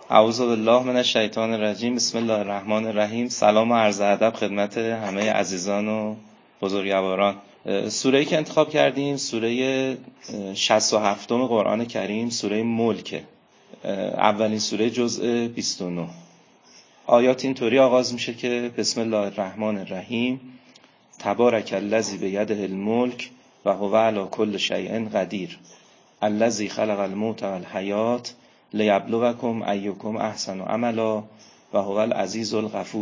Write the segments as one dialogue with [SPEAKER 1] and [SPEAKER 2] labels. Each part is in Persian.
[SPEAKER 1] اعوذ بالله من الشیطان الرجیم. بسم الله الرحمن الرحیم. سلام و عرض ادب خدمت همه عزیزان و بزرگواران. سوره‌ای که انتخاب کردیم سوره 67 قرآن کریم، سوره ملک، اولین سوره جزء 29. آیات اینطوری آغاز میشه که بسم الله الرحمن الرحیم. تبارک الذی بیده الملک و هو علی کل شیء قدیر الذی خلق الموت والحیات لیبلوکم ایکم احسن عملا و هو العزیز الغفور.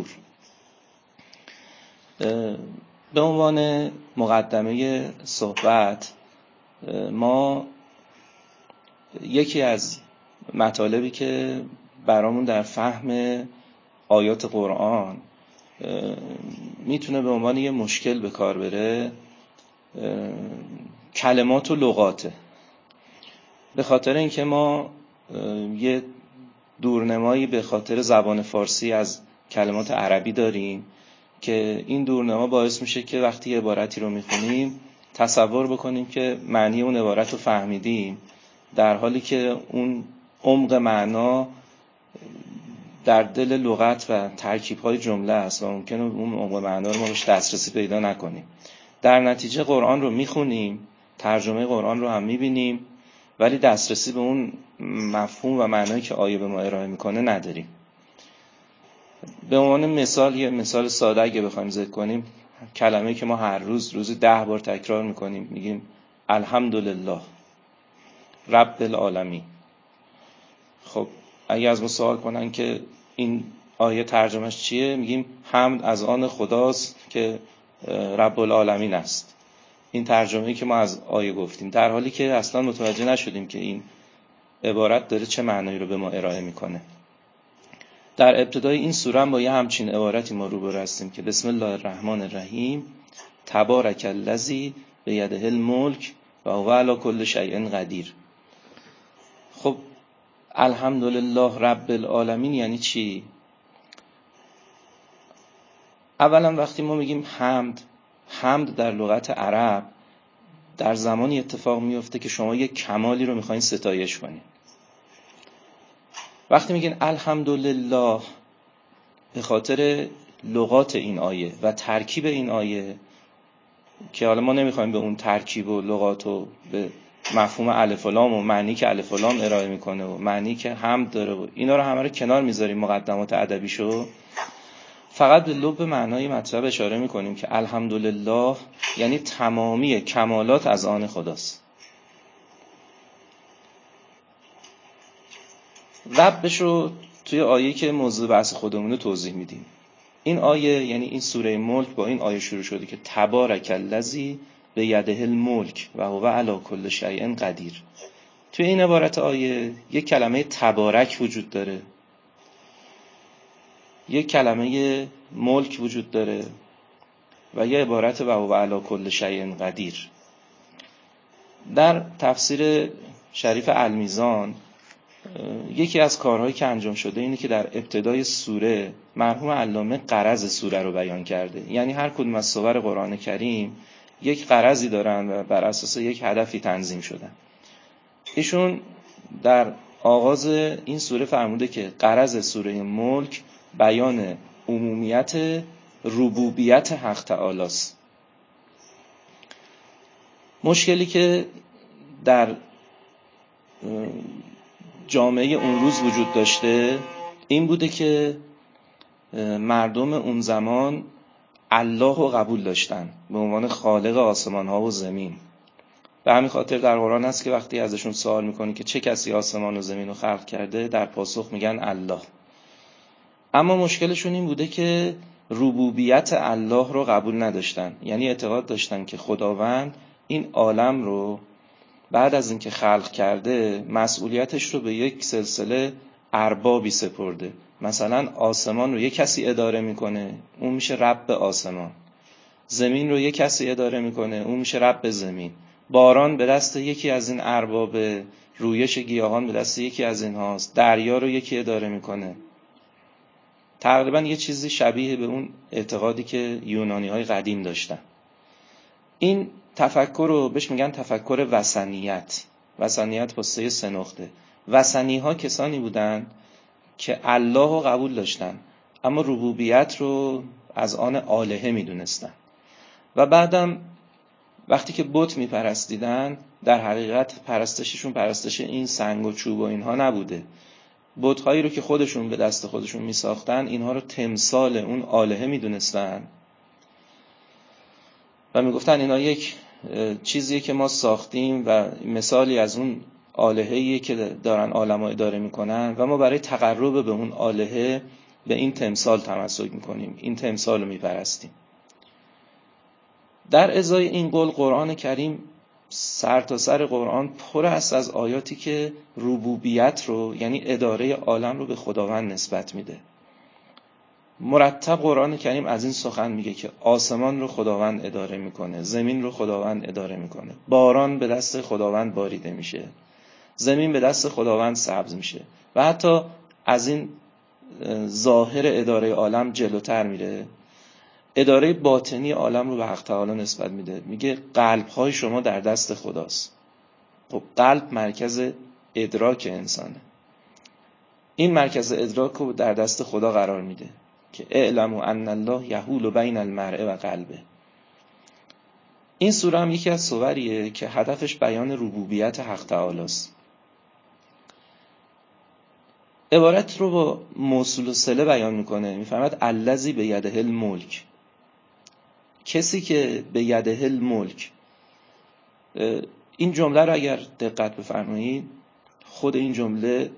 [SPEAKER 1] به عنوان مقدمه صحبت، ما یکی از مطالبی که برامون در فهم آیات قرآن میتونه به عنوان یه مشکل به کار بره، کلمات و لغاته. به خاطر اینکه ما یه دورنمایی به خاطر زبان فارسی از کلمات عربی داریم که این دورنما باعث میشه که وقتی یه عبارتی رو میخونیم تصور بکنیم که معنی اون عبارت رو فهمیدیم، در حالی که اون عمق معنا در دل لغت و ترکیب‌های جمله است و ممکنه اون عمق معنا رو ما بهش دسترسی پیدا نکنیم. در نتیجه قرآن رو میخونیم، ترجمه قرآن رو هم میبینیم، ولی دسترسی به اون مفهوم و معنایی که آیه به ما ارائه میکنه نداریم. به عنوان مثال، یه مثال ساده اگه بخوایم ذکر کنیم، کلمه‌ای که ما هر روزی 10 بار تکرار میکنیم، میگیم الحمدلله رب العالمین. خب اگه از ما سوال کنن که این آیه ترجمهش چیه، میگیم حمد از آن خداست که رب العالمین است. این ترجمه‌ای که ما از آیه گفتیم، در حالی که اصلا متوجه نشدیم که این عبارت داره چه معنایی رو به ما ارائه میکنه. در ابتدای این سوره با یه همچین عبارتی ما روبرو هستیم که بسم الله الرحمن الرحیم تبارک الذی بیده الملک و هو علی کل شیء قدیر. خب الحمدلله رب العالمین یعنی چی؟ اولا وقتی ما میگیم حمد در لغت عرب در زمانی اتفاق میفته که شما یک کمالی رو میخواین ستایش کنین. وقتی میگین الحمدلله، به خاطر لغات این آیه و ترکیب این آیه که حالا ما نمیخوایم به اون ترکیب و لغات و به مفهوم الف و لام و معنی که الف و لام ارائه میکنه و معنی که حمد داره و اینا رو همه رو کنار میذاریم، مقدمات ادبیشو، فقط به لب معنای مطلب اشاره میکنیم که الحمدلله یعنی تمامی کمالات از آن خداست. ربش رو توی آیه که موضوع بحث خودمونه توضیح میدیم. این آیه یعنی این سوره ملک با این آیه شروع شده که تبارک الذی بیده الملک و هو علی کل شیء قدیر. توی این عبارت آیه یک کلمه تبارک وجود داره، یک کلمه ملک وجود داره و یه عبارت و هو علی کل شیء قدیر. در تفسیر شریف المیزان یکی از کارهایی که انجام شده اینه که در ابتدای سوره مرحوم علامه غرض سوره رو بیان کرده. یعنی هر کدوم از سور قرآن کریم یک غرضی دارن و بر اساس یک هدفی تنظیم شدن. ایشون در آغاز این سوره فرموده که غرض سوره ملک بیان عمومیت ربوبیت حق تعالی است. مشکلی که در جامعه اون روز وجود داشته این بوده که مردم اون زمان الله رو قبول داشتن به عنوان خالق آسمان ها و زمین. به همین خاطر در قرآن هست که وقتی ازشون سوال میکنی که چه کسی آسمان و زمین رو خلق کرده، در پاسخ میگن الله. اما مشکلشون این بوده که ربوبیت الله رو قبول نداشتن. یعنی اعتقاد داشتن که خداوند این عالم رو بعد از اینکه خلق کرده مسئولیتش رو به یک سلسله اربابی سپرده. مثلا آسمان رو یک کسی اداره میکنه، اون میشه رب آسمان. زمین رو یک کسی اداره میکنه، اون میشه رب زمین. باران به دست یکی از این ارباب، رویش گیاهان به دست یکی از این هاست. دریا رو یکی اداره میکنه. تقریبا یه چیزی شبیه به اون اعتقادی که یونانی های قدیم داشتن. این تفکر رو بهش میگن تفکر وثنیت. وثنیت با 3 نقطه. وثنی ها کسانی بودن که الله رو قبول داشتن اما ربوبیت رو از آن آلهه میدونستن و بعدم وقتی که بت میپرستیدن در حقیقت پرستششون پرستش این سنگ و چوب و اینها نبوده. بت‌هایی رو که خودشون به دست خودشون میساختن اینها رو تمثال اون آلهه میدونستن و میگفتن اینا یک چیزیه که ما ساختیم و مثالی از اون آلهه‌ایه که دارن عالم‌ها اداره میکنن و ما برای تقرب به اون آلهه به این تمثال تمسک میکنیم، این تمثال رو میپرستیم. در ازای این قول قرآن کریم سر تا سر قرآن پر است از آیاتی که ربوبیت رو یعنی اداره عالم رو به خداوند نسبت میده. مرتب قرآن کریم از این سخن میگه که آسمان رو خداوند اداره میکنه، زمین رو خداوند اداره میکنه، باران به دست خداوند باریده میشه، زمین به دست خداوند سبز میشه و حتی از این ظاهر اداره عالم جلوتر میره، اداره باطنی عالم رو به حق تعالی نسبت میده. میگه قلب‌های شما در دست خداست. خب قلب مرکز ادراک انسانه، این مرکز ادراک رو در دست خدا قرار میده که اعلموا ان الله یحول بین المرء و قلبه. این سوره هم یکی از سوریه که هدفش بیان ربوبیت حق تعالی است. عبارت رو با موصول و صله بیان میکنه، میفهمد الذی بیده الملک، کسی که به یده الملک. این جمله رو اگر دقت بفرمایید خود این جمله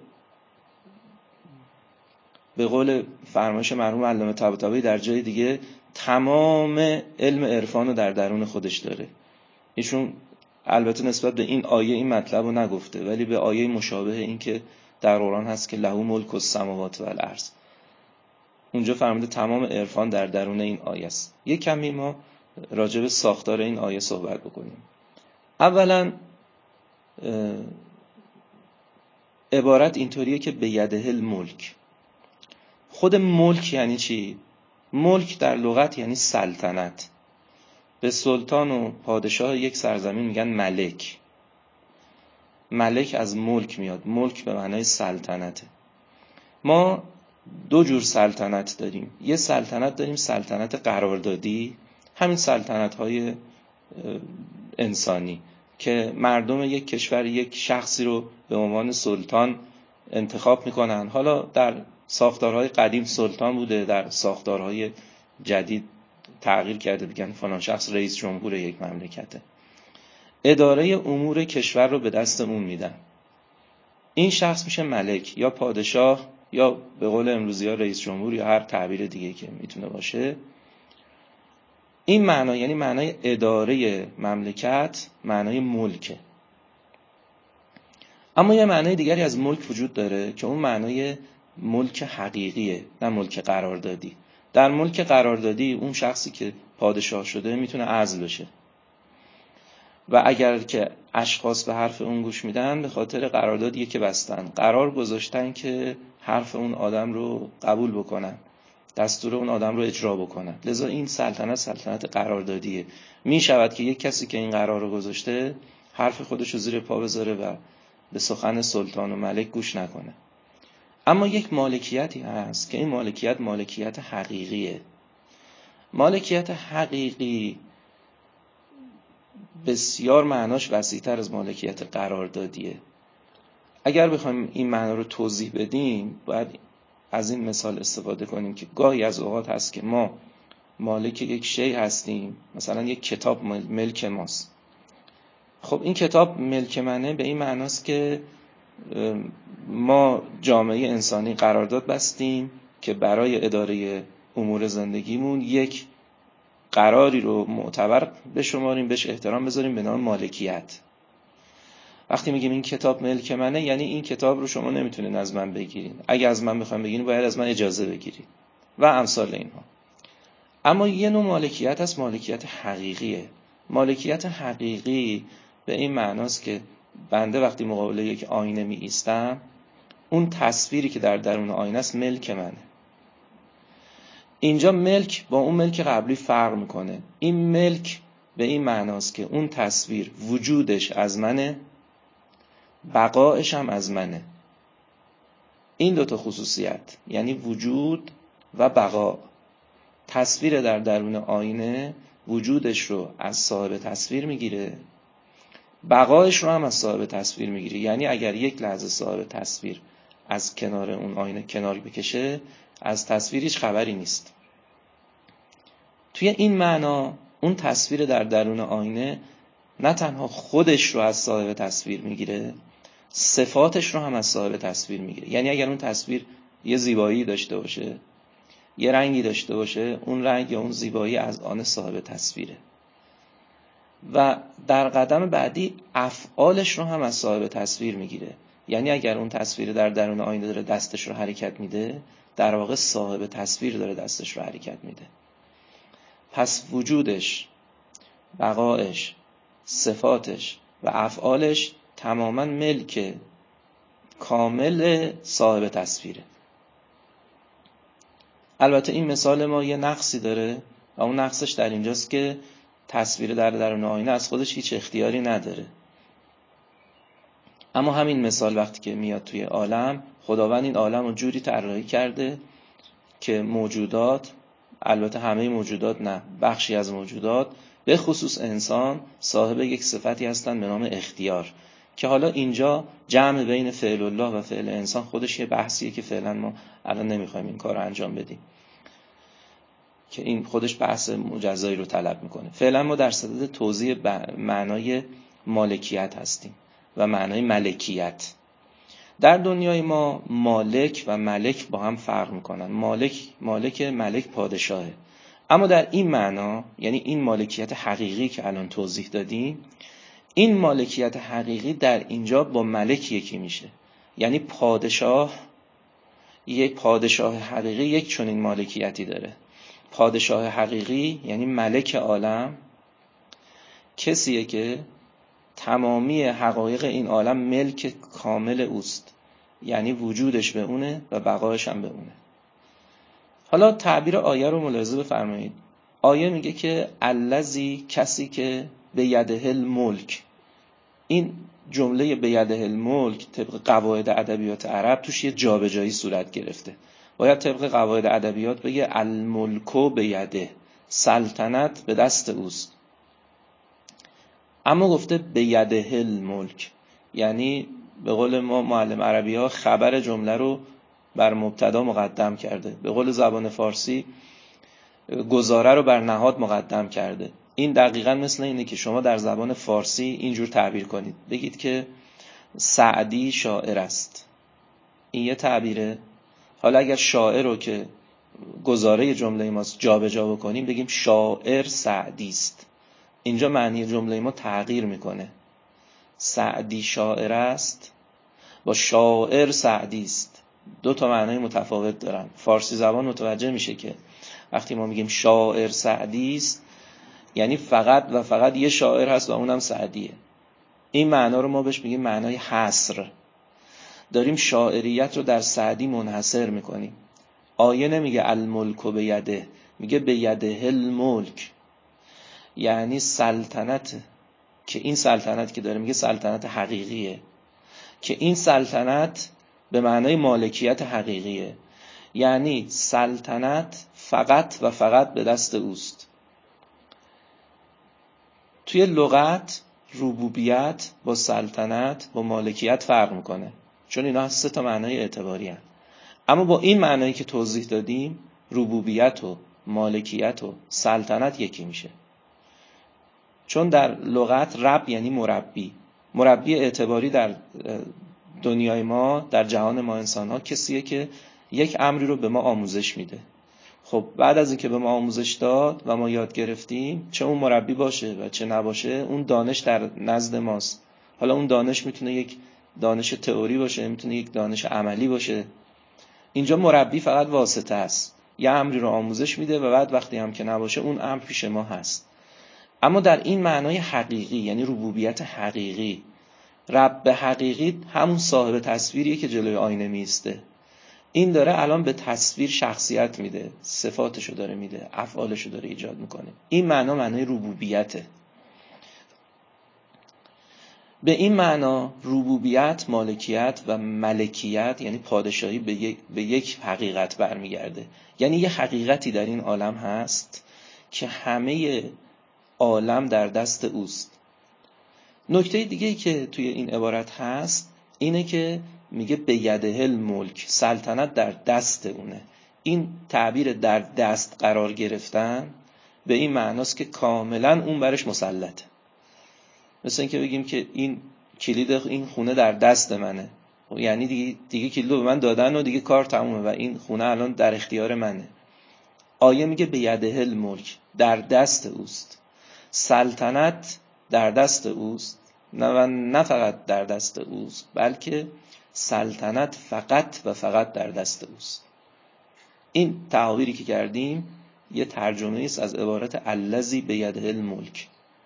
[SPEAKER 1] به قول فرمایش مرحوم علامه طباطبایی در جای دیگه تمام علم عرفان رو در درون خودش داره. ایشون البته نسبت به این آیه این مطلب رو نگفته ولی به آیه مشابه این که در قرآن هست که له ملک السماوات و الارض، اونجا فرموده تمام عرفان در درون این آیه است. یک کمی ما راجع به ساختار این آیه صحبت بکنیم. اولا عبارت اینطوریه که به یده الملک. خود ملک یعنی چی؟ ملک در لغت یعنی سلطنت. به سلطان و پادشاه یک سرزمین میگن ملک. ملک از ملک میاد، ملک به معنای سلطنته. ما دو جور سلطنت داریم. یه سلطنت داریم سلطنت قراردادی، همین سلطنت‌های انسانی که مردم یک کشور یک شخصی رو به عنوان سلطان انتخاب میکنن. حالا در ساختارهای قدیم سلطان بوده، در ساختارهای جدید تغییر کرده، بگن فلان شخص رئیس جمهور یک مملکته. اداره امور کشور رو به دست اون میدن. این شخص میشه ملک یا پادشاه یا به قول امروزی ها رئیس جمهور یا هر تعبیر دیگه که میتونه باشه. این معنا یعنی معنای اداره مملکت، معنای ملکه. اما یه معنای دیگری از ملک وجود داره که اون معنای ملک حقیقیه، نه ملک قراردادی. در ملک قراردادی اون شخصی که پادشاه شده میتونه عزل بشه و اگر که اشخاص به حرف اون گوش میدن به خاطر قراردادیه که بستن، قرار گذاشتن که حرف اون آدم رو قبول بکنن، دستور اون آدم رو اجرا بکنن. لذا این سلطنت قراردادیه. میشود که یک کسی که این قرار رو گذاشته حرف خودش رو زیر پا بذاره و به سخن سلطان و ملک گوش نکنه. اما یک مالکیتی هست که این مالکیت حقیقیه. مالکیت حقیقی بسیار معناش وسیع‌تر از مالکیت قراردادیه. اگر بخوایم این معنا رو توضیح بدیم باید از این مثال استفاده کنیم که گاهی از اوقات هست که ما مالک یک شی هستیم، مثلا یک کتاب ملک ماست. خب این کتاب ملک منه به این معناست که ما جامعه انسانی قرارداد بستیم که برای اداره امور زندگیمون یک قراری رو معتبر بشماریم، بهش احترام بذاریم به نام مالکیت. وقتی میگیم این کتاب ملک منه یعنی این کتاب رو شما نمیتونید از من بگیرید، اگه از من بخواید بگیرید باید از من اجازه بگیرید و امثال اینها. اما یه نوع مالکیت هست، مالکیت حقیقیه. مالکیت حقیقی به این معناست که بنده وقتی مقابل یک آینه می ایستم اون تصویری که در درون آینه است ملک منه. اینجا ملک با اون ملک قبلی فرق میکنه. این ملک به این معناست که اون تصویر وجودش از منه، بقایش هم از منه. این دوتا خصوصیت یعنی وجود و بقا، تصویر در درون آینه وجودش رو از صاحب تصویر میگیره، بقایش رو هم از صاحب تصویر میگیره. یعنی اگر یک لحظه صاحب تصویر از کنار اون آینه کناری بکشه، از تصویر هیچ خبری نیست. توی این معنا اون تصویر در درون آینه نه تنها خودش رو از صاحب تصویر میگیره، صفاتش رو هم از صاحب تصویر میگیره. یعنی اگر اون تصویر یه زیبایی داشته باشه، یه رنگی داشته باشه، اون رنگ یا اون زیبایی از آن صاحب تصویره. و در قدم بعدی افعالش رو هم از صاحب تصویر میگیره. یعنی اگر اون تصویر در درون آینه داره دستش رو حرکت میده، در واقع صاحب تصویر داره دستش رو حرکت میده. پس وجودش، بقایش، صفاتش و افعالش تماما ملک کامل صاحب تصویره. البته این مثال ما یه نقصی داره و اون نقصش در اینجاست که تصویر در درون آینه از خودش هیچ اختیاری نداره. اما همین مثال وقتی که میاد توی عالم، خداوند این عالم رو جوری طراحی کرده که موجودات، البته همه موجودات نه، بخشی از موجودات به خصوص انسان صاحب یک صفتی هستن به نام اختیار، که حالا اینجا جمع بین فعل الله و فعل انسان خودش یه بحثیه که فعلا ما الان نمیخوایم این کار رو انجام بدیم، که این خودش بحث مجزایی رو طلب میکنه. فعلا ما در صدد توضیح معنای مالکیت هستیم و معنای ملکیت. در دنیای ما مالک و ملک با هم فرق میکنن. مالک پادشاهه. اما در این معنا، یعنی این مالکیت حقیقی که الان توضیح دادیم، این مالکیت حقیقی در اینجا با ملک یکی میشه. یعنی یک پادشاه حقیقی یک چنین مالکیتی داره. پادشاه حقیقی یعنی ملک عالم کسیه که تمامی حقایق این عالم ملک کامل اوست، یعنی وجودش به اونه و بقایش هم به اونه. حالا تعبیر آیه رو ملاحظه بفرمایید. آیه میگه که الذی، کسی که به یده الملک. این جمله به یده الملک طبق قواعد ادبیات عرب توش یه جابجایی صورت گرفته. باید طبق قواعد ادبیات بگه الملکو به یده، سلطنت به دست اوست. اما گفته به یده الملک، یعنی به قول ما معلم عربی ها خبر جمله رو بر مبتدا مقدم کرده. به قول زبان فارسی گزاره رو بر نهاد مقدم کرده. این دقیقاً مثل اینه که شما در زبان فارسی اینجور تعبیر کنید، بگید که سعدی شاعر است. این یه تعبیره. حالا اگر شاعر رو که گزاره جمله ماست جابجا بکنیم، بگیم شاعر سعدی است. اینجا معنی جمله ما تغییر میکنه. سعدی شاعر است با شاعر سعدی است، دو تا معنی متفاوت دارن. فارسی زبان متوجه میشه که وقتی ما میگیم شاعر سعدی است، یعنی فقط و فقط یه شاعر هست و اونم سعدیه. این معنا رو ما بهش میگیم معنای حصر. داریم شاعریت رو در سعدی منحصر میکنیم. آیه نمیگه الملک به یده، میگه به یده الملک، یعنی سلطنت، که این سلطنت که داره میگه سلطنت حقیقیه، که این سلطنت به معنای مالکیت حقیقیه، یعنی سلطنت فقط و فقط به دست اوست. توی لغت ربوبیت با سلطنت با مالکیت فرق میکنه، چون اینا سه تا معنای اعتباری هست. اما با این معنایی که توضیح دادیم، ربوبیت و مالکیت و سلطنت یکی میشه. چون در لغت رب یعنی مربی اعتباری در دنیای ما، در جهان ما انسان ها، کسیه که یک امری رو به ما آموزش میده. خب بعد از اینکه به ما آموزش داد و ما یاد گرفتیم، چه اون مربی باشه و چه نباشه، اون دانش در نزد ماست. حالا اون دانش میتونه یک دانش تئوری باشه، میتونه یک دانش عملی باشه. اینجا مربی فقط واسطه است، یه امری رو آموزش میده و بعد وقتی هم که نباشه اون امر پیش ما هست. اما در این معنای حقیقی، یعنی ربوبیت حقیقی، رب حقیقی همون صاحب تصویریه که جلوی آینه میسته. این داره الان به تصویر شخصیت میده، صفاتشو داره میده، افعالشو داره ایجاد میکنه. این معنا معنای ربوبیته. به این معنا ربوبیت، مالکیت و ملکیت یعنی پادشاهی به یک حقیقت برمیگرده. یعنی یه حقیقتی در این عالم هست که همه عالم در دست اوست. نکته دیگه‌ای که توی این عبارت هست اینه که میگه به یده الملک، سلطنت در دست اونه. این تعبیر در دست قرار گرفتن به این معناست که کاملا اون برش مسلطه. مثل این که بگیم که این کلید این خونه در دست منه، یعنی دیگه کلید رو به من دادن و دیگه کار تمومه و این خونه الان در اختیار منه. آیه میگه به یده الملک، در دست اوست. سلطنت در دست اوست، نه فقط در دست اوست، بلکه سلطنت فقط و فقط در دست اوست. این تعابیری که کردیم یه ترجمه است از عبارت الذی بیده الملک.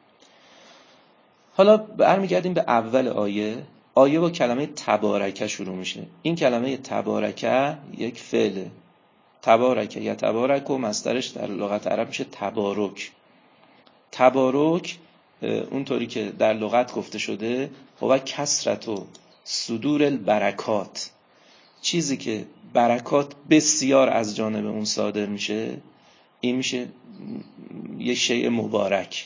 [SPEAKER 1] حالا برمیگردیم به اول آیه. آیه با کلمه تبارکه شروع میشه. این کلمه تبارکه یک فعله. تبارکه یا تبارک و مصدرش در لغت عرب میشه تبارک. تبارک اونطوری که در لغت گفته شده هو کثرت و صدور البرکات، چیزی که برکات بسیار از جانب اون صادر میشه، این میشه یه شیء مبارک.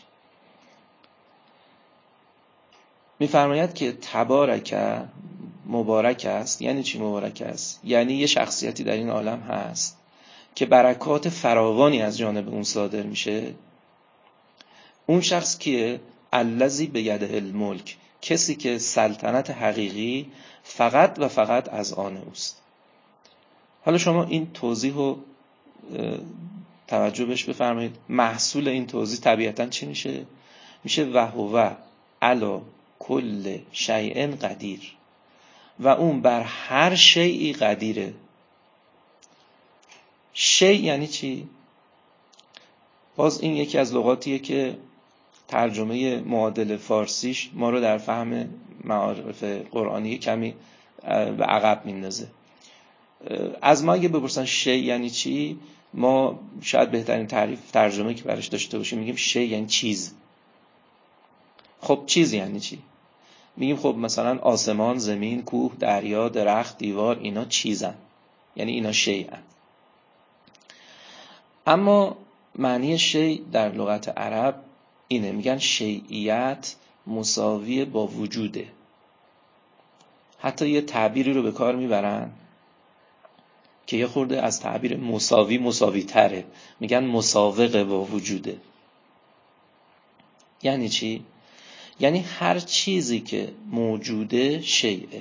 [SPEAKER 1] میفرماید که تبارک مبارک است. یعنی چی مبارک است؟ یعنی یه شخصیتی در این عالم هست که برکات فراوانی از جانب اون صادر میشه. اون شخص کیه؟ الذی بیده الملک، کسی که سلطنت حقیقی فقط و فقط از آن اوست. حالا شما این توضیح رو توجه بهش بفرمایید. محصول این توضیح طبیعتاً چی میشه؟ میشه و هو علی کل شیء قدیر، و اون بر هر شیئی قدیره. شیء یعنی چی؟ باز این یکی از لغاتیه که ترجمه معادل فارسیش ما رو در فهم معارف قرآنی کمی به عقب میندازه. از ما اگه بپرسن شیء یعنی چی، ما شاید بهترین ترجمه که برش داشته باشیم میگیم شیء یعنی چیز. خب چیز یعنی چی؟ میگیم خب مثلا آسمان، زمین، کوه، دریا، درخت، دیوار، اینا چیزن، یعنی اینا شیئن. اما معنی شیء در لغت عرب اینه، میگن شیعیت مساوی با وجوده. حتی یه تعبیری رو به کار میبرن که یه خورده از تعبیر مساوی تره، میگن مساوق با وجوده. یعنی چی؟ یعنی هر چیزی که موجوده شیئه.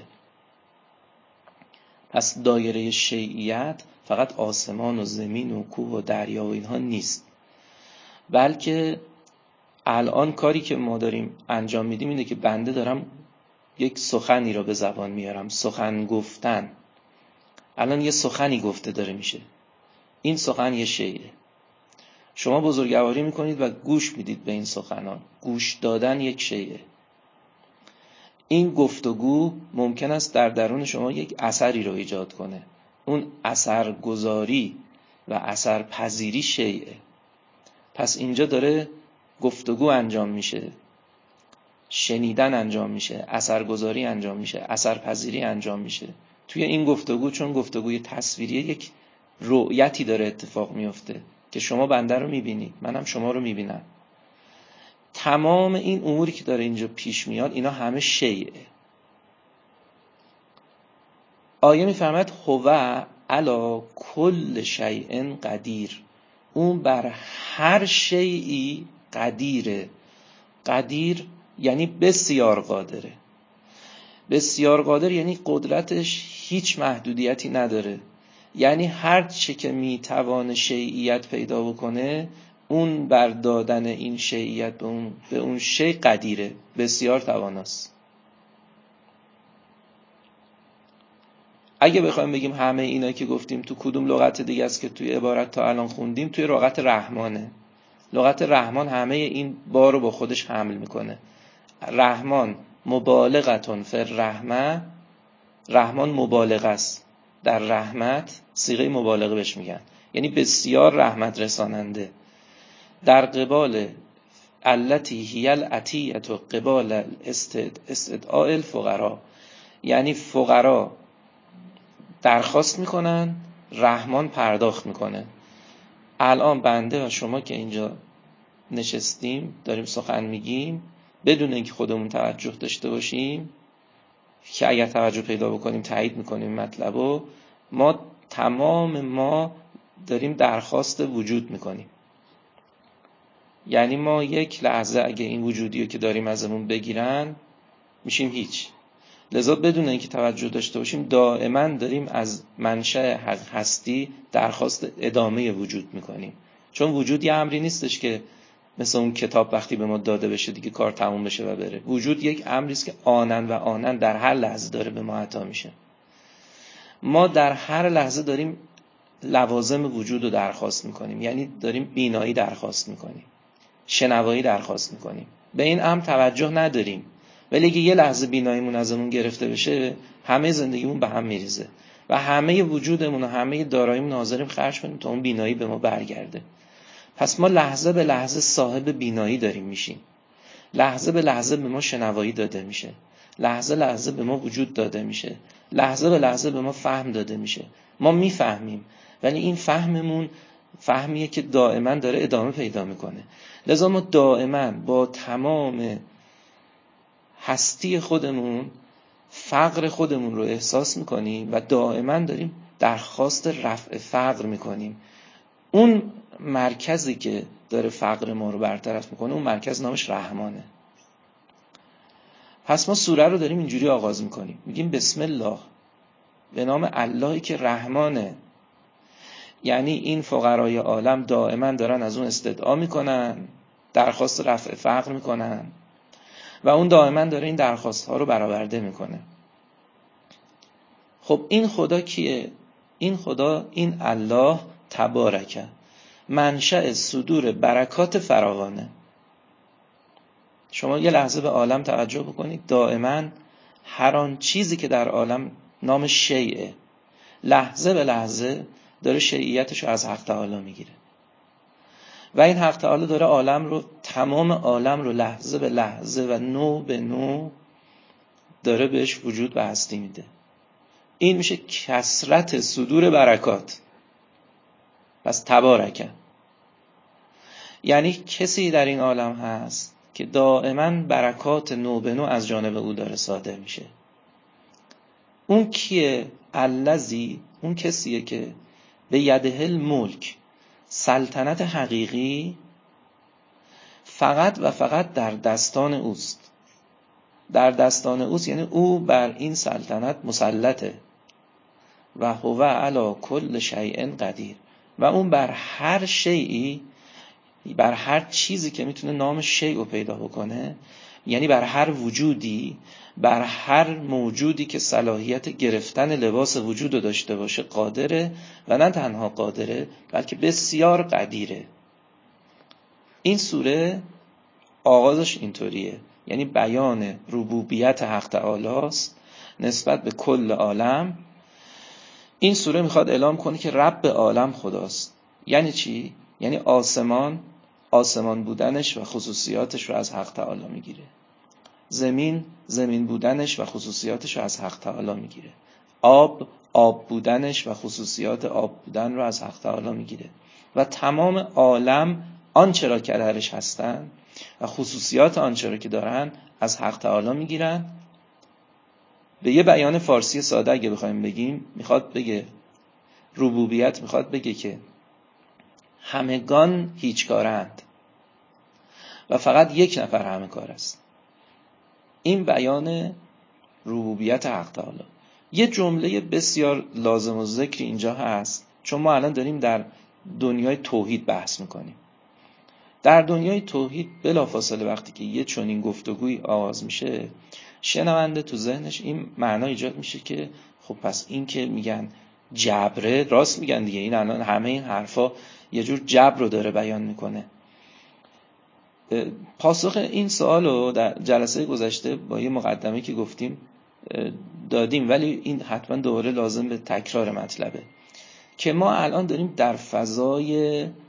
[SPEAKER 1] پس دایره شیعیت فقط آسمان و زمین و کوه و دریا و اینها نیست، بلکه الان کاری که ما داریم انجام میدیم اینه که بنده دارم یک سخنی را به زبان میارم. سخن گفتن، الان یه سخنی گفته داره میشه، این سخن یه شیئه. شما بزرگواری میکنید و گوش میدید به این سخنان. گوش دادن یک شیئه. این گفتگو ممکن است در درون شما یک اثری رو ایجاد کنه. اون اثرگذاری و اثرپذیری شیئه. پس اینجا داره گفتگو انجام میشه، شنیدن انجام میشه، اثرگذاری انجام میشه، اثرپذیری انجام میشه. توی این گفتگو، چون گفتگوی تصویریه، یک رؤیتی داره اتفاق میفته که شما بنده رو میبینید، منم شما رو میبینم. تمام این اموری که داره اینجا پیش میاد اینا همه شیئه. آیه میفرماید هو علی کل شیء قدیر، اون بر هر شیئی قدیره. قدیر یعنی بسیار قادره. بسیار قادر یعنی قدرتش هیچ محدودیتی نداره. یعنی هر چه که میتوانه شیعیت پیدا بکنه، اون بر دادن این شیعیت به اون شیء قدیره، بسیار تواناست. اگه بخوایم بگیم همه اینا که گفتیم تو کدوم لغت دیگه است که توی عبارت تا الان خوندیم، توی لغت رحمانه. لغت رحمان همه این بار رو با خودش حمل میکنه. رحمان مبالغتون فی الرحمه، رحمان مبالغه است در رحمت، صیغه مبالغه بهش میگن، یعنی بسیار رحمت رساننده. در قبال التي هی العطیة قبال استدعاء الفقراء، یعنی فقرا درخواست میکنن، رحمان پرداخت میکنه. الان بنده و شما که اینجا نشستیم داریم سخن میگیم بدون اینکه خودمون توجه داشته باشیم، که اگر توجه پیدا بکنیم تایید میکنیم مطلبو، ما داریم درخواست وجود میکنیم. یعنی ما یک لحظه اگه این وجودیو که داریم ازمون بگیرن میشیم هیچ. لذا بدون اینکه توجه داشته باشیم دائما داریم از منشأ هستی درخواست ادامه وجود میکنیم. چون وجود یه امری نیستش که مثل اون کتاب وقتی به ما داده بشه دیگه کار تموم بشه و بره. وجود یک امری است که آنن در هر لحظه داره به ما عطا میشه. ما در هر لحظه داریم لوازم وجود رو درخواست میکنیم، یعنی داریم بینایی درخواست میکنیم، شنوایی درخواست میکنیم. به این امر توجه نداریم، ولی اگه یه لحظه بیناییمون ازمون گرفته بشه همه زندگیمون به هم میریزه و همه وجودمون و همه داراییمون حاضریم خرج کنیم تا اون بینایی به ما برگرده. پس ما لحظه به لحظه صاحب بینایی داریم میشیم، لحظه به لحظه به ما شنوایی داده میشه، لحظه لحظه به ما وجود داده میشه، لحظه به لحظه به ما فهم داده میشه. ما میفهمیم ولی این فهممون فهمیه که دائما داره ادامه پیدا میکنه. لذا ما دائما با تمام هستی خودمون فقر خودمون رو احساس میکنیم و دائما داریم درخواست رفع فقر میکنیم. اون مرکزی که داره فقر ما رو برطرف میکنه اون مرکز نامش رحمانه. پس ما سوره رو داریم اینجوری آغاز میکنیم، میگیم بسم الله، به نام اللهی که رحمانه. یعنی این فقرای عالم دائما دارن از اون استدعا میکنن، درخواست رفع فقر میکنن و اون دائما داره این درخواست ها رو برآورده میکنه. خب این خدا کیه؟ این خدا، این الله تبارکه، منشأ صدور برکات فراوانه. شما یه لحظه به عالم توجه بکنید، دائما هر آن چیزی که در عالم نام شیئه لحظه به لحظه داره شیعیتش رو از حق تعالی میگیره و این حق تعالی داره عالم رو، تمام عالم رو لحظه به لحظه و نو به نو داره بهش وجود و هستی میده. این میشه کثرت صدور برکات. پس تبارکه، یعنی کسی در این عالم هست که دائما برکات نو به نو از جانب او داره صادر میشه. اون کیه؟ الذی، اون کسیه که به یده الملک، سلطنت حقیقی فقط و فقط در دستان اوست. در دستان اوست یعنی او بر این سلطنت مسلطه و هو علی کل شیء قدیر، و اون بر هر شیئی، بر هر چیزی که میتونه نام شیء رو پیدا بکنه، یعنی بر هر وجودی، بر هر موجودی که صلاحیت گرفتن لباس وجود رو داشته باشه قادره و نه تنها قادره بلکه بسیار قدیره. این سوره آغازش اینطوریه، یعنی بیان ربوبیت حق تعالی است نسبت به کل عالم. این سوره میخواد اعلام کنه که رب عالم خداست. یعنی چی؟ یعنی آسمان بودنش و خصوصیاتش رو از حق تعالی میگیره، زمین بودنش و خصوصیاتش رو از حق تعالی میگیره، آب بودنش و خصوصیات آب بودن رو از حق تعالی میگیره و تمام عالم آنچه را که درش هستن و خصوصیات آنچه را که دارن از حق تعالی میگیرن. به یه بیان فارسی ساده اگه بخوایم بگیم، میخواد بگه ربوبیت میخواد بگه که همگان هیچ کارند و فقط یک نفر همه کار است. این بیان ربوبیت حق تعالی. یه جمله بسیار لازم و ذکر اینجا هست، چون ما الان داریم در دنیای توحید بحث میکنیم. در دنیای توحید بلافاصله وقتی که یه چنین گفتگوی آغاز میشه، شنونده تو ذهنش این معنا ایجاد میشه که خب پس این که میگن جبره، راست میگن دیگه، این الان همه این حرفا یه جور جبر رو داره بیان میکنه. پاسخ این سوالو در جلسه گذشته با یه مقدمه که گفتیم دادیم، ولی این حتما دوباره لازم به تکرار مطلبه که ما الان داریم در فضای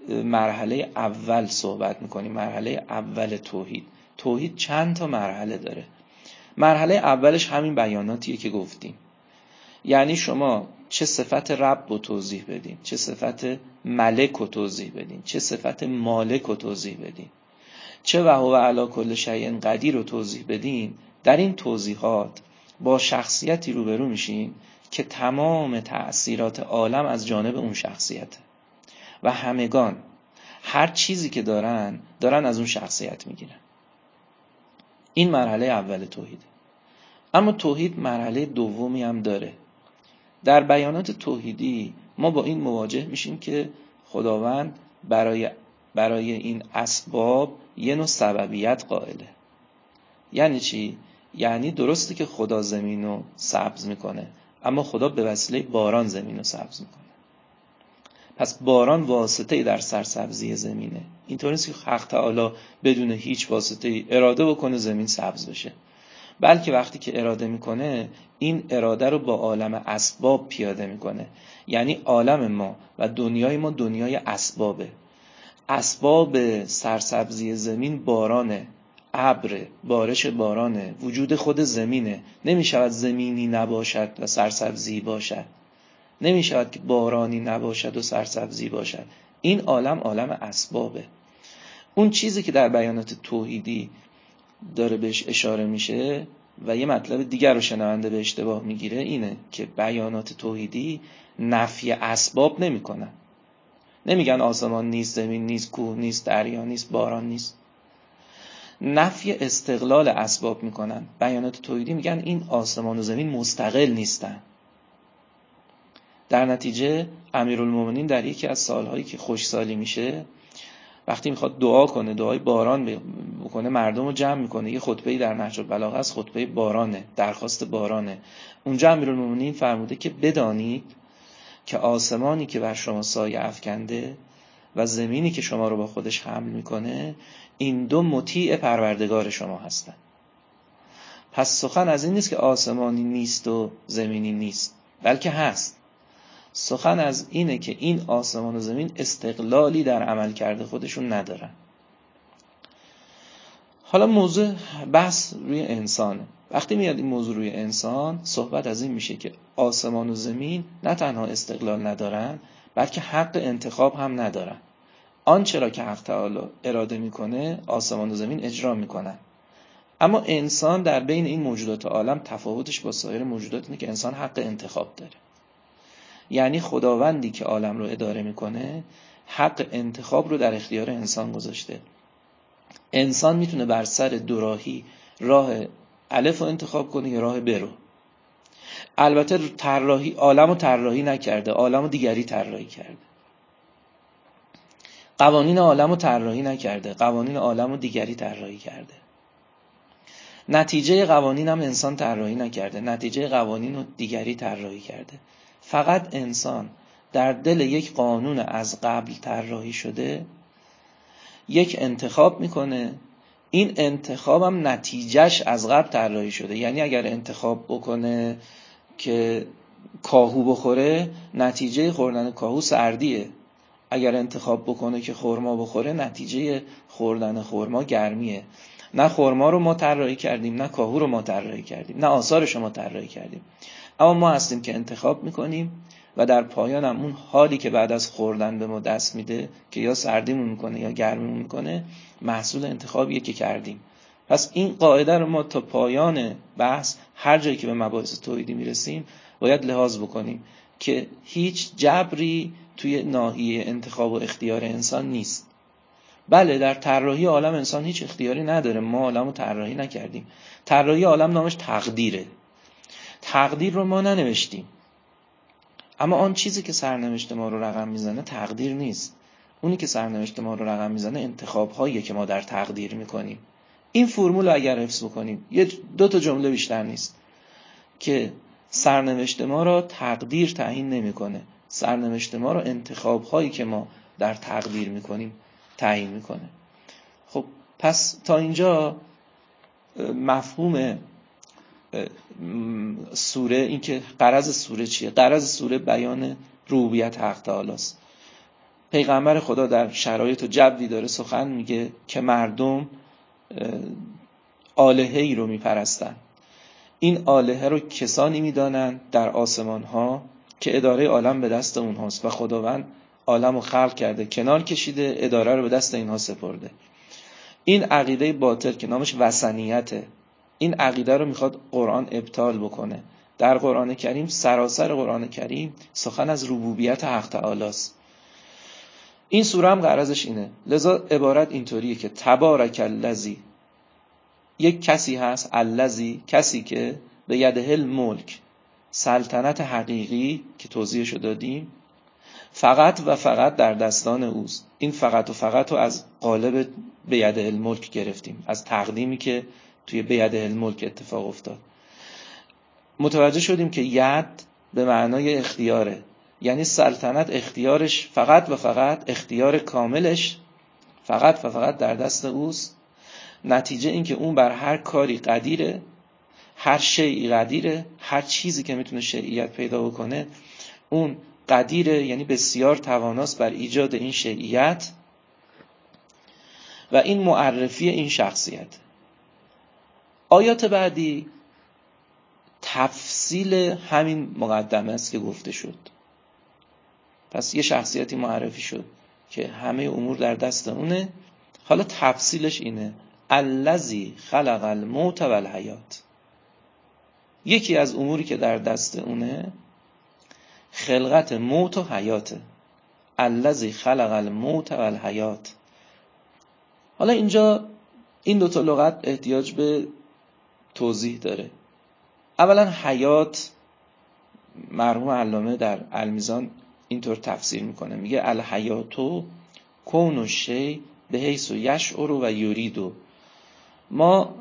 [SPEAKER 1] مرحله اول صحبت میکنیم، مرحله اول توحید. توحید چند تا مرحله داره. مرحله اولش همین بیاناتیه که گفتیم، یعنی شما چه صفت رب رو توضیح بدین، چه صفت ملک رو توضیح بدین، چه صفت مالک رو توضیح بدین، چه وهو علی کل شیء قدیر رو توضیح بدین. در این توضیحات با شخصیتی روبرو میشین که تمام تأثیرات عالم از جانب اون شخصیته و همگان هر چیزی که دارن از اون شخصیت میگیرن. این مرحله اول توحیده. اما توحید مرحله دومی هم داره. در بیانات توحیدی ما با این مواجه میشیم که خداوند برای این اسباب یه نوع سببیت قائله. یعنی چی؟ یعنی درسته که خدا زمین رو سبز میکنه، اما خدا به وسیله باران زمین رو سبز میکنه. پس باران واسطه‌ای در سرسبزی زمینه. اینطور نیست که حق تعالی بدون هیچ واسطه‌ای اراده بکنه زمین سبز بشه، بلکه وقتی که اراده میکنه این اراده رو با عالم اسباب پیاده میکنه. یعنی عالم ما و دنیای ما دنیای اسبابه. اسباب سرسبزی زمین بارانه، ابر، بارش بارانه، وجود خود زمینه. نمیشود زمینی نباشد و سرسبزی باشد، نمیشود که بارانی نباشد و سرسبزی باشد. این عالم اسبابه. اون چیزی که در بیانات توحیدی داره بهش اشاره میشه و یه مطلب دیگر رو شنونده به اشتباه میگیره اینه که بیانات توحیدی نفی اسباب نمیکنن. نمیگن آسمان نیست، زمین نیست، کوه نیست، دریا نیست، باران نیست. نفی استقلال اسباب میکنن. بیانات توحیدی میگن این آسمان و زمین مستقل نیستن. در نتیجه امیرالمومنین در یکی از سالهایی که خوشسالی میشه، وقتی میخواد دعا کنه، دعای باران بکنه، مردم رو جمع میکنه. یه خطبه‌ای در نهج البلاغه هست، خطبه بارانه، درخواست بارانه. اونجا امیرالمومنین فرموده که بدانید که آسمانی که بر شما سایه افکنده و زمینی که شما رو با خودش حمل میکنه، این دو مطیع پروردگار شما هستن. پس سخن از این نیست که آسمانی نیست و زمینی نیست، بلکه هست. سخن از اینه که این آسمان و زمین استقلالی در عمل کرده خودشون ندارن. حالا موضوع بحث روی انسانه. وقتی میاد این موضوع روی انسان، صحبت از این میشه که آسمان و زمین نه تنها استقلال ندارن، بلکه حق انتخاب هم ندارن. آنچه را که حق تعالی اراده میکنه آسمان و زمین اجرا میکنن. اما انسان در بین این موجودات عالم تفاوتش با سایر موجودات اینه که انسان حق انتخاب داره. یعنی خداوندی که عالم رو اداره میکنه حق انتخاب رو در اختیار انسان گذاشته. انسان میتونه بر سر دوراهی راه الف رو انتخاب کنه یا راه ب رو. البته طراحی عالم رو طراحی نکرده، عالم رو دیگری طراحی کرده. قوانین عالم رو طراحی نکرده، قوانین عالم رو دیگری طراحی کرده. نتیجه قوانین هم انسان طراحی نکرده، نتیجه قوانین رو دیگری طراحی کرده. فقط انسان در دل یک قانون از قبل طراحی شده یک انتخاب میکنه. این انتخاب هم نتیجهش از قبل طراحی شده. یعنی اگر انتخاب بکنه که کاهو بخوره، نتیجه خوردن کاهو سردیه. اگر انتخاب بکنه که خرما بخوره، نتیجه خوردن خرما گرمیه. نه خرما رو ما طراحی کردیم، نه کاهو رو ما طراحی کردیم، نه آثارش رو ما طراحی کردیم. اما ما هستیم که انتخاب میکنیم و در پایان هم اون حالی که بعد از خوردن به ما دست میده که یا سردیمون میکنه یا گرمیمون میکنه، محصول انتخابیه که کردیم. پس این قاعده رو ما تا پایان بحث هر جایی که به مباحث توحیدی میرسیم باید لحاظ بکنیم که هیچ جبری توی ناحیه انتخاب و اختیار انسان نیست. بله، در طراحی عالم انسان هیچ اختیاری نداره. ما عالم رو طراحی نکردیم. طراحی عالم نامش تقدیره. تقدیر رو ما ننوشتیم. اما آن چیزی که سرنوشت ما رو رقم میزنه تقدیر نیست. اونی که سرنوشت ما رو رقم میزنه انتخاب‌هاییه که ما در تقدیر میکنیم. این فرمول اگر حفظ بکنیم، یه دو تا جمله بیشتر نیست که سرنوشت ما رو تقدیر تعیین نمیکنه. سرنوشت ما رو انتخاب‌هایی که ما در تقدیر میکنیم تعیین میکنه. خب پس تا اینجا مفهوم سوره، این که غرض سوره چیه؟ غرض سوره بیان ربوبیت حق تعالی است. پیغمبر خدا در شرایط و جوی داره سخن میگه که مردم آلهه‌ای رو میپرستن. این آلهه رو کسانی میدانند در آسمان ها که اداره عالم به دست اونهاست و خداوند عالم رو خلق کرده، کنار کشیده، اداره رو به دست اینها سپرده. این عقیده باطل که نامش وثنیته، این عقیده رو میخواد قرآن ابطال بکنه. در قرآن کریم، سراسر قرآن کریم سخن از ربوبیت حق تعالی است. این سوره هم غرضش اینه. لذا عبارت اینطوریه که تبارک الذی، یک کسی هست، الذی، کسی که به یده الملک، سلطنت حقیقی که توضیحشو دادیم، فقط و فقط در دستان اوست. این فقط و فقط رو از قالب به یده الملک گرفتیم، از تقدیمی که توی به یده الملک اتفاق افتاد. متوجه شدیم که ید به معنای اختیاره، یعنی سلطنت اختیارش فقط و فقط، اختیار کاملش فقط و فقط در دست اوست. نتیجه این که اون بر هر کاری قدیره، هر شیئی قدیره، هر چیزی که میتونه شیعیت پیدا بکنه اون قدیره، یعنی بسیار تواناست بر ایجاد این شیعیت. و این معرفی این شخصیت. آیات بعدی تفصیل همین مقدمه است که گفته شد. پس یه شخصیتی معرفی شد که همه امور در دست اونه. حالا تفصیلش اینه: الذی خلق الموت و الحیات. یکی از اموری که در دست اونه خلقت موت و حیاته. الذی خلق الموت و الحیات. حالا اینجا این دوتا لغت احتیاج به توضیح داره. اولا حیات، مرحوم علامه در المیزان اینطور تفسیر میکنه، میگه الحیاتو کون الشیء بحیث یشعر و یرید. ما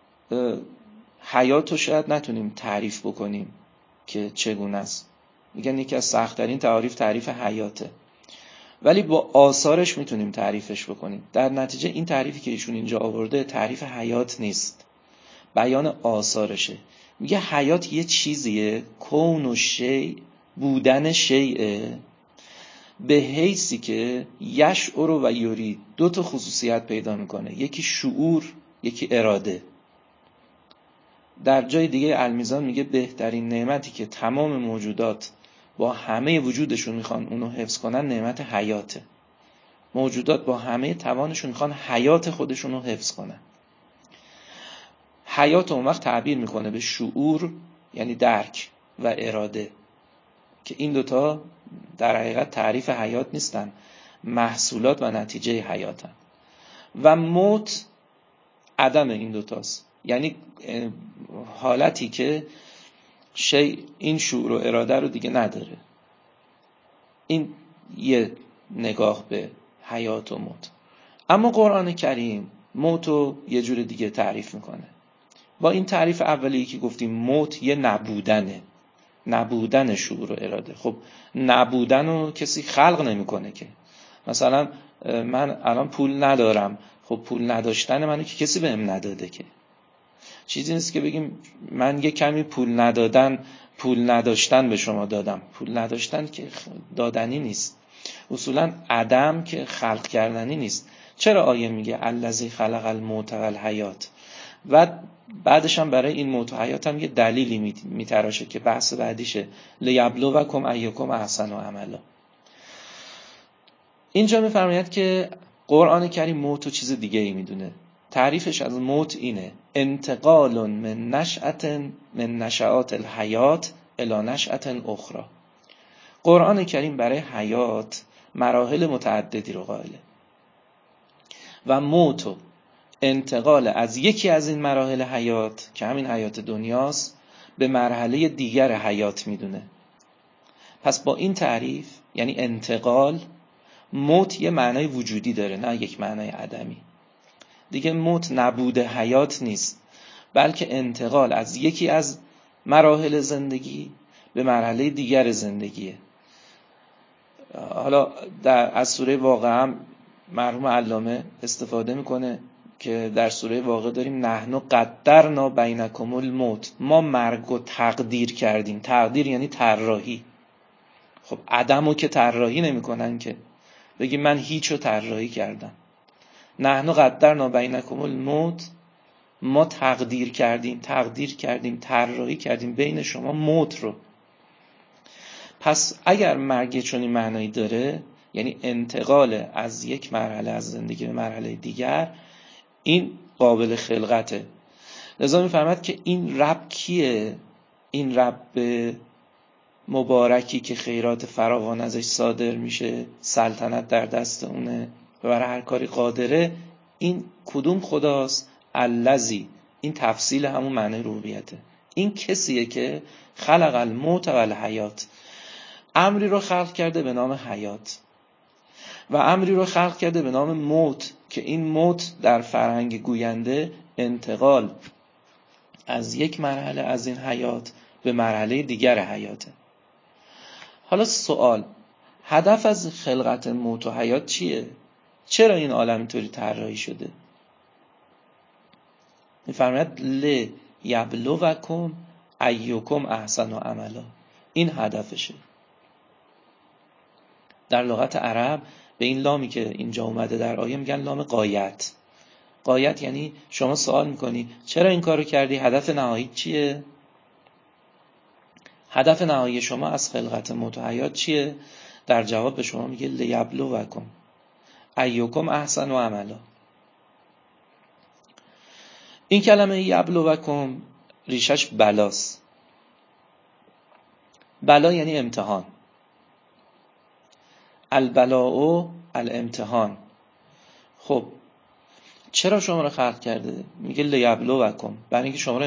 [SPEAKER 1] حیاتو شاید نتونیم تعریف بکنیم که چگونه است. میگن یکی از سخت‌ترین تعریف حیاته، ولی با آثارش میتونیم تعریفش بکنیم. در نتیجه این تعریفی که ایشون اینجا آورده تعریف حیات نیست، بیان آثارشه. میگه حیات یه چیزیه، کون و شیء، بودن شیء، به حیثی که یشعر و یرید، دو تا خصوصیت پیدا میکنه، یکی شعور، یکی اراده. در جای دیگه المیزان میگه بهترین نعمتی که تمام موجودات با همه وجودشون میخوان اونو حفظ کنن نعمت حیاته. موجودات با همه توانشون میخوان حیات خودشون رو حفظ کنن. حیات اون وقت تعبیر میکنه به شعور، یعنی درک، و اراده، که این دوتا در حقیقت تعریف حیات نیستن، محصولات و نتیجه حیاتن. و موت عدم این دوتاست، یعنی حالتی که شیء این شعور و اراده رو دیگه نداره. این یه نگاه به حیات و موت. اما قرآن کریم موت رو یه جور دیگه تعریف میکنه. با این تعریف اولی که گفتیم موت یه نبودنه، نبودن شعور و اراده. خب نبودن رو کسی خلق نمیکنه که. مثلا من الان پول ندارم، خب پول نداشتن منو که کسی بهم نداده که. چیزی نیست که بگیم من یه کمی پول نداشتن به شما دادم. پول نداشتن که دادنی نیست. اصولا عدم که خلق کردنی نیست. چرا آیه میگه الذی خلق الموت و الحیات؟ و بعدش هم برای این موت و حیات هم یه دلیلی میتراشه که بحث بعدیشه، لیبلوکم ایکم احسن عملا. اینجا میفرماید که قرآن کریم موت و چیز دیگه ای میدونه. تعریفش از موت اینه: انتقال من نشأات الحیات الی نشأة اخرى. قرآن کریم برای حیات مراحل متعددی رو قائله و موت و انتقال از یکی از این مراحل حیات که همین حیات دنیاست به مرحله دیگر حیات میدونه. پس با این تعریف، یعنی انتقال، موت یه معنای وجودی داره، نه یک معنای عدمی. دیگه موت نبود حیات نیست، بلکه انتقال از یکی از مراحل زندگی به مرحله دیگر زندگیه. حالا از سوره واقعه هم مرحوم علامه استفاده میکنه که در سوره واقعه داریم نحن قدرنا بینکم الموت، ما مرگ رو تقدیر کردیم. تقدیر یعنی طراحی. خب عدمو که طراحی نمیکنن که، بگی من هیچو طراحی کردم. نحن قدرنا بینکم الموت، ما تقدیر کردیم طراحی کردیم بین شما موت رو. پس اگر مرگ چنین معنایی داره، یعنی انتقال از یک مرحله از زندگی به مرحله دیگر، این قابل خلقته. لذا میفرماد که این رب کیه؟ این رب مبارکی که خیرات فراوان ازش صادر میشه، سلطنت در دست اونه و برای هر کاری قادره. این کدوم خداست؟ الذی. این تفصیل همون معنی ربوبیته. این کسیه که خلق الموت و الحیات، امری رو خلق کرده به نام حیات و امری رو خلق کرده به نام موت، که این موت در فرهنگ گوینده انتقال از یک مرحله از این حیات به مرحله دیگر حیاته. حالا سوال، هدف از خلقت موت و حیات چیه؟ چرا این عالم اینطوری طراحی شده؟ می‌فرماید لیبلوکم ایکم احسن عملا. این هدفشه. در لغت عرب به این لامی که اینجا اومده در آیه میگن لام غایت. غایت یعنی شما سوال میکنی چرا این کارو کردی؟ هدف نهایی چیه؟ هدف نهایی شما از خلقت موت و حیات چیه؟ در جواب به شما میگه لیبلوکم ایکم احسن عملا. این کلمه یبلوکم ریشش بلاست. بلا یعنی امتحان. البلاء الامتحان. خب چرا شما رو خلق کرده؟ میگه لیبلوکم، برای اینکه شما رو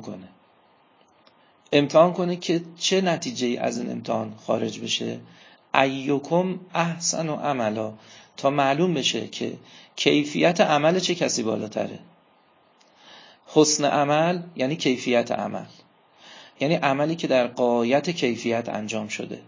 [SPEAKER 1] امتحان کنه که چه نتیجه‌ای از این امتحان خارج بشه؟ ایکم احسن عملا، تا معلوم بشه که کیفیت عمل چه کسی بالاتره. حسن عمل یعنی کیفیت عمل، یعنی عملی که در غایت کیفیت انجام شده.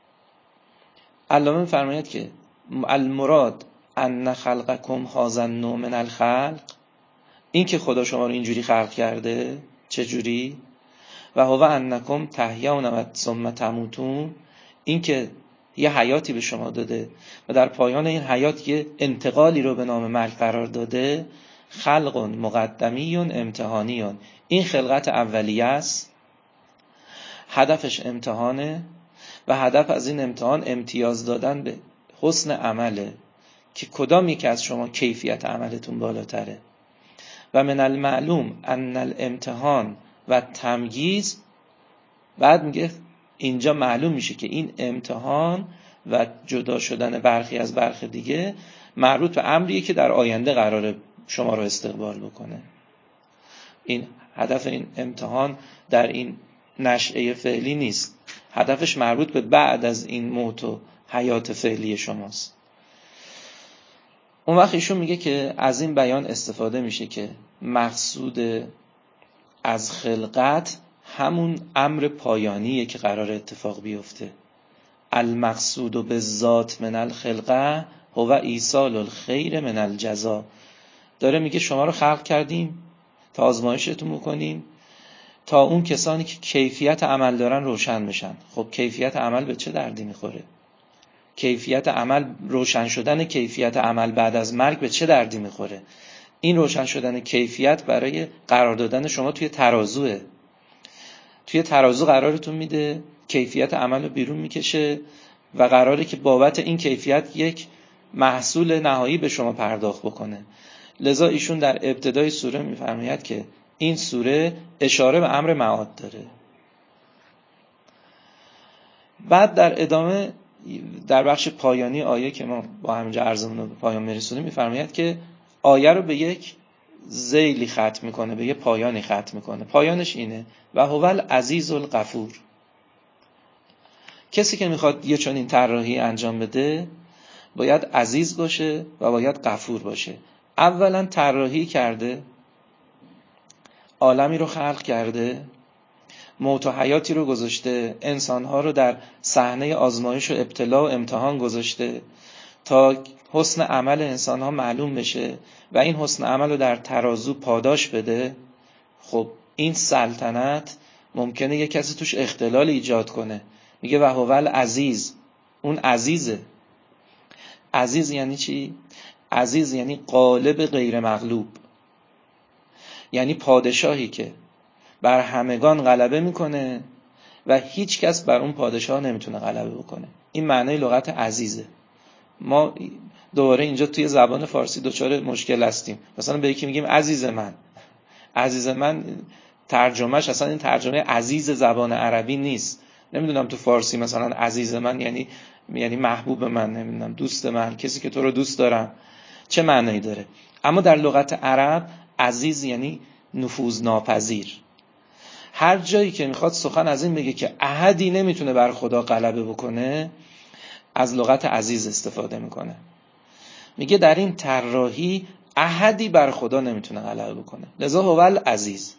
[SPEAKER 1] علامه می‌فرماید که المراد ان خلقکم هذا النوع من الخلق، این که خدا شما رو اینجوری خلق کرده. چه جوری؟ و هو انکم تحیون و ثم تموتون، این که یه حیاتی به شما داده و در پایان این حیات یه انتقالی رو به نام مرگ قرار داده. خلق مقدمیون امتحانیون، این خلقت اولیه است، هدفش امتحانه و هدف از این امتحان امتیاز دادن به حسن عمله که کدام یک از شما کیفیت عملتون بالاتره. و من المعلوم ان الامتحان و تمییز، بعد میگه اینجا معلوم میشه که این امتحان و جدا شدن برخی از برخی دیگه مربوط به امریه که در آینده قراره شما رو استقبال بکنه. این هدف این امتحان در این نشأه فعلی نیست، هدفش مربوط به بعد از این موت و حیات فعلی شماست. اون وقت ایشون میگه که از این بیان استفاده میشه که مقصود از خلقت همون امر پایانیه که قرار اتفاق بیفته. المقصود بالذات من الخلقه هو ایصال الخیر من الجزا. داره میگه شما رو خلق کردیم تا آزمایشتون بکنیم، تا اون کسانی که کیفیت عمل دارن روشن بشن. خب کیفیت عمل به چه دردی میخوره؟ کیفیت عمل، روشن شدن کیفیت عمل بعد از مرگ به چه دردی میخوره؟ این روشن شدن کیفیت برای قرار دادن شما توی ترازوه. توی ترازو قرارتون میده، کیفیت عمل رو بیرون میکشه و قراره که بابت این کیفیت یک محصول نهایی به شما پرداخت بکنه. لذا ایشون در ابتدای سوره میفرماید که این سوره اشاره به امر معاد داره. بعد در ادامه در بخش پایانی آیه که ما با همینجا عرضمون رو به پایان میرسونیم میفرماید که آیه رو به یک ذیلی ختم میکنه، به یک پایانی ختم میکنه. پایانش اینه: و هو العزیز الغفور. کسی که میخواد یه چنین طراحی انجام بده باید عزیز باشه و باید غفور باشه. اولا طراحی کرده، عالمی رو خلق کرده، موت و حیاتی رو گذاشته، انسانها رو در صحنه آزمایش و ابتلا و امتحان گذاشته تا حسن عمل انسانها معلوم بشه و این حسن عمل رو در ترازو پاداش بده. خب این سلطنت ممکنه یک کسی توش اختلال ایجاد کنه. میگه و هو العزیز، اون عزیزه. عزیز یعنی چی؟ عزیز یعنی غالب غیر مغلوب، یعنی پادشاهی که بر همگان غلبه میکنه و هیچ کس بر اون پادشاه نمیتونه غلبه بکنه. این معنی لغت عزیزه. ما دوباره اینجا توی زبان فارسی دچار مشکل هستیم. مثلا به یکی میگیم عزیز من، عزیز من ترجمهش اصلا این ترجمه عزیز زبان عربی نیست. نمیدونم تو فارسی مثلا عزیز من یعنی محبوب من، نمیدونم دوست من، کسی که تو رو دوست دارم، چه معنی داره؟ اما در لغت عرب عزیز یعنی نفوذ ناپذیر. هر جایی که میخواد سخن از این بگه که احدی نمیتونه بر خدا غلبه بکنه، از لغت عزیز استفاده میکنه. میگه در این طراحی احدی بر خدا نمیتونه غلبه بکنه، لذا هو العزیز.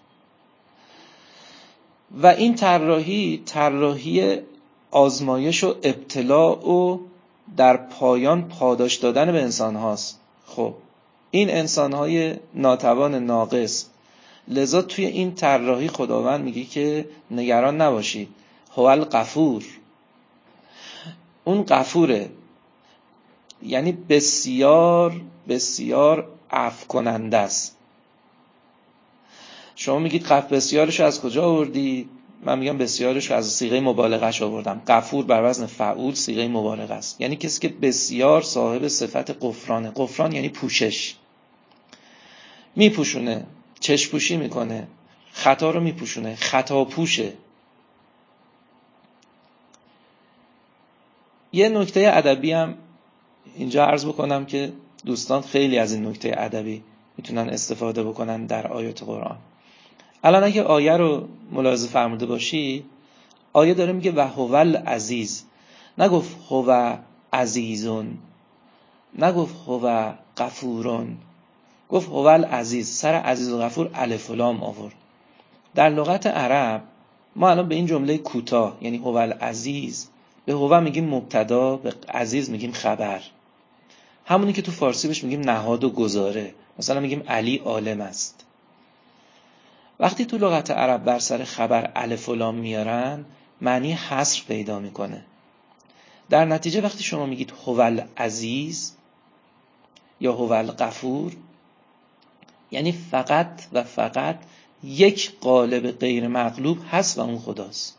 [SPEAKER 1] و این طراحی آزمایش و ابتلاء و در پایان پاداش دادن به انسان هاست. خب این انسان های ناتوان ناقص، لذا توی این طراحی خداوند میگه که نگران نباشید، هو الغفور. اون غفوره، یعنی بسیار بسیار عفو کننده است. شما میگید بسیارش از کجا آوردی؟ من میگم بسیارش از صیغه مبالغه‌اش آوردم. غفور بر وزن فعول صیغه مبالغه است، یعنی کسی که بسیار صاحب صفت غفرانه. غفران یعنی پوشش، میپوشونه، چشم پوشی میکنه، خطا رو میپوشونه، خطا پوشه. یه نکته ادبی هم اینجا عرض بکنم که دوستان خیلی از این نکته ادبی میتونن استفاده بکنن در آیات قرآن. الان اگه آیه رو ملاحظه فرموده باشی، آیه داره میگه و هو العزیز، نگفت هو عزیزون، نگفت هو غفورون، گفت هو العزیز. سر عزیز و غفور الف و لام آورد. در لغت عرب ما الان به این جمله کوتاه، یعنی هو العزیز، به هو میگیم مبتدا، به عزیز میگیم خبر. همونی که تو فارسی بهش میگیم نهاد و گزاره. مثلا میگیم علی عالم است. وقتی تو لغت عرب بر سر خبر الف و لام میارن، معنی حصر پیدا میکنه. در نتیجه وقتی شما میگید هو العزیز یا هو الغفور، یعنی فقط و فقط یک غالب غیر مغلوب هست و اون خداست،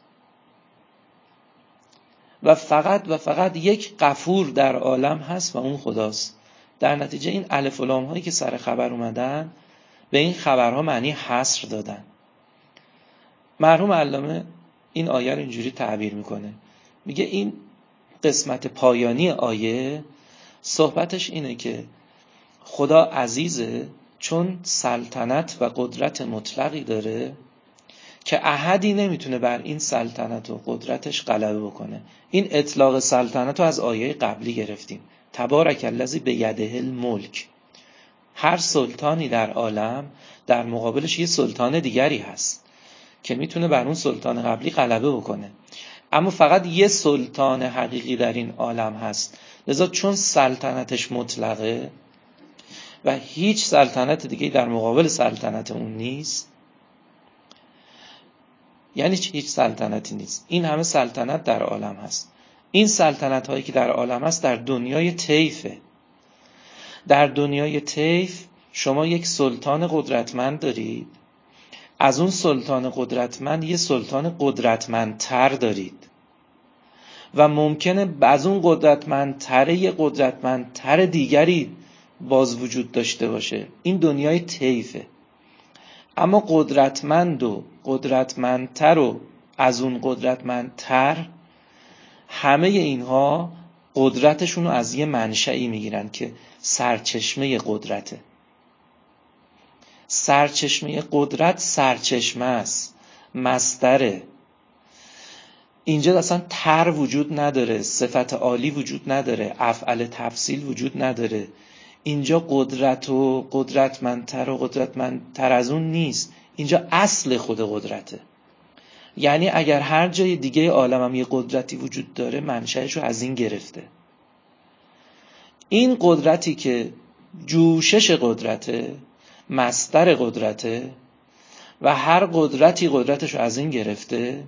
[SPEAKER 1] و فقط یک غفور در عالم هست و اون خداست. در نتیجه این الف و لام هایی که سر خبر اومدن به این خبرها معنی حصر دادن. مرحوم علامه این آیه رو اینجوری تعبیر میکنه، میگه این قسمت پایانی آیه صحبتش اینه که خدا عزیزه چون سلطنت و قدرت مطلقی داره که احدی نمیتونه بر این سلطنت و قدرتش غلبه بکنه. این اطلاق سلطنت رو از آیه قبلی گرفتیم، تبارک الذی بیده الملک. هر سلطانی در عالم در مقابلش یه سلطان دیگری هست که میتونه بر اون سلطان قبلی غلبه بکنه، اما فقط یه سلطان حقیقی در این عالم هست. لذا چون سلطنتش مطلقه و هیچ سلطنت دیگه در مقابل سلطنت اون نیست، یعنی هیچ سلطنتی نیست، این همه سلطنت در عالم هست. این سلطنت هایی که در عالم هست در دنیای طیفه. در دنیای طیف شما یک سلطان قدرتمند دارید، از اون سلطان قدرتمند یه سلطان قدرتمندتر دارید و ممکنه از اون قدرتمندتر یه قدرتمندتر دیگری باز وجود داشته باشه. این دنیای طیفه. اما قدرتمند و قدرتمندتر و از اون قدرتمندتر، همه اینها قدرتشون رو از یه منشأی میگیرن که سرچشمه قدرته. سرچشمه قدرت سرچشمه است، مصدره. اینجا اصلا تر وجود نداره، صفت عالی وجود نداره، افعل تفصیل وجود نداره. اینجا قدرت و قدرتمندتر و قدرتمندتر از اون نیست، اینجا اصل خود قدرته. یعنی اگر هر جای دیگه عالم هم یه قدرتی وجود داره، منشأش رو از این گرفته. این قدرتی که جوشش قدرته، مصدر قدرته و هر قدرتی قدرتش رو از این گرفته.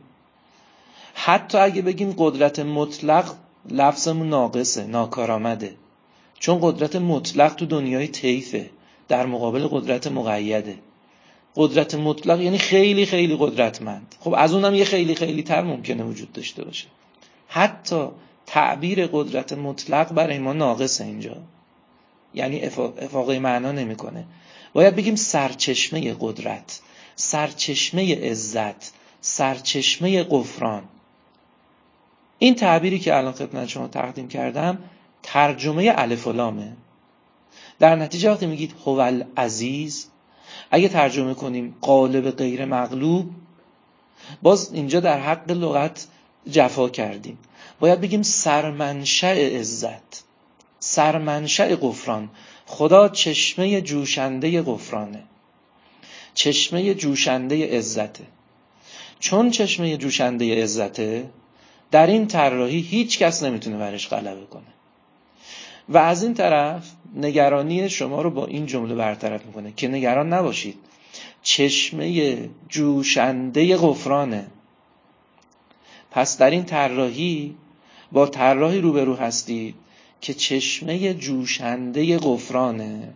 [SPEAKER 1] حتی اگه بگیم قدرت مطلق، لفظمون ناقصه، ناکارآمده. چون قدرت مطلق تو دنیای طیفه در مقابل قدرت مقیده. قدرت مطلق یعنی خیلی خیلی قدرتمند. خب از اونم یه خیلی خیلی تر ممکنه وجود داشته باشه. حتی تعبیر قدرت مطلق برای ما ناقصه اینجا، یعنی افاقه معنا نمیکنه. باید بگیم سرچشمه قدرت، سرچشمه عزت، سرچشمه غفران. این تعبیری که الان خدمت شما تقدیم کردم ترجمه الف و لامه. در نتیجه وقتی میگید هو العزیز، اگه ترجمه کنیم غالب غیر مغلوب، باز اینجا در حق لغت جفا کردیم. باید بگیم سرمنشأ عزت، سرمنشأ غفران. خدا چشمه جوشنده غفرانه، چشمه جوشنده عزته. چون چشمه جوشنده عزته، در این طراحی هیچ کس نمیتونه برش غلبه کنه. و از این طرف نگرانی شما رو با این جمله برطرف میکنه که نگران نباشید، چشمه جوشنده غفرانه. پس در این طراحی با طراحی روبرو هستید که چشمه جوشنده غفرانه.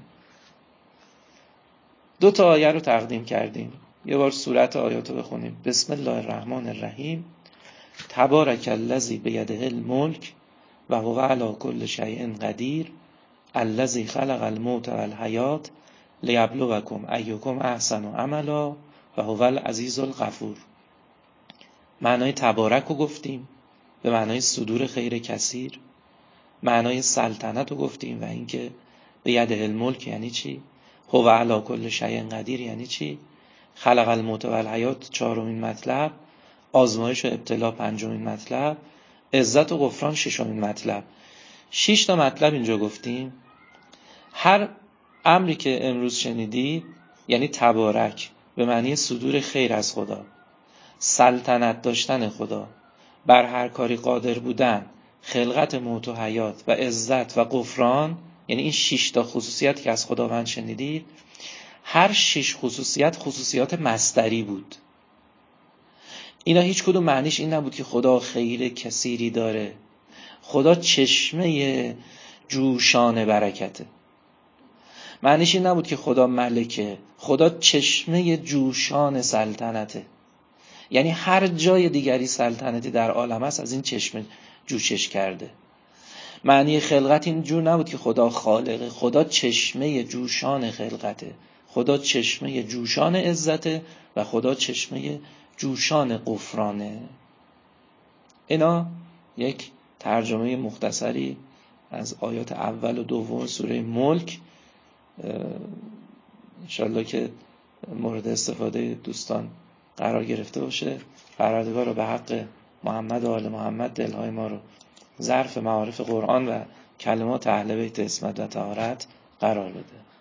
[SPEAKER 1] 2 تا آیه رو تقدیم کردیم، یه بار صورت آیات رو بخونیم. بسم الله الرحمن الرحیم. تبارک الذی بیده الملک و هو علی کل شیء قدیر الذی خلق الموت والحیات لیبلوکم ایکم احسن عملا و هو العزیز الغفور. معنای تبارک رو گفتیم به معنای صدور خیر کثیر. معنای سلطنت رو گفتیم و اینکه بیده الملک یعنی چی؟ هو علی کل شیء قدیر یعنی چی؟ خلق الموت والحیات 4مین مطلب، آزمایش و ابتلا 5مین مطلب، عزت و غفران 6مین مطلب. 6 تا مطلب اینجا گفتیم. هر امری که امروز شنیدید یعنی تبارک به معنی صدور خیر از خدا، سلطنت داشتن خدا، بر هر کاری قادر بودن، خلقت موت و حیات و عزت و غفران، یعنی این 6 تا خصوصیت که از خداوند شنیدید، هر 6 خصوصیت خصوصیات مصدری بود. اینا هیچ کدوم معنیش این نبود که خدا خیر کثیری داره. خدا چشمه جوشان برکته. معنیش این نبود که خدا ملکه. خدا چشمه جوشان سلطنته. یعنی هر جای دیگری سلطنتی در عالم است از این چشمه جوشش کرده. معنی خلقت این جور نبود که خدا خالقه. خدا چشمه جوشان خلقته. خدا چشمه جوشان عزته و خدا چشمه جوشان غفرانه. اینا یک ترجمه مختصری از آیات اول و دوم سوره ملک. انشالله که مورد استفاده دوستان قرار گرفته باشه. پروردگار رو به حق محمد و آل محمد دلهای ما رو ظرف معارف قرآن و کلمات اهل بیت عصمت و طهارت قرار بده.